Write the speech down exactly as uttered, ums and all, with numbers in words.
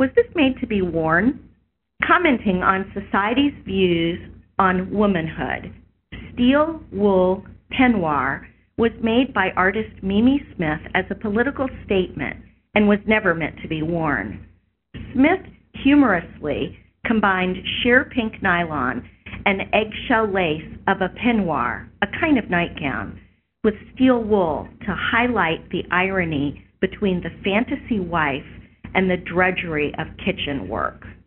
Was this made to be worn? Commenting on society's views on womanhood, steel wool peignoir was made by artist Mimi Smith as a political statement and was never meant to be worn. Smith humorously combined sheer pink nylon and eggshell lace of a peignoir, a kind of nightgown, with steel wool to highlight the irony between the fantasy wife and the drudgery of kitchen work.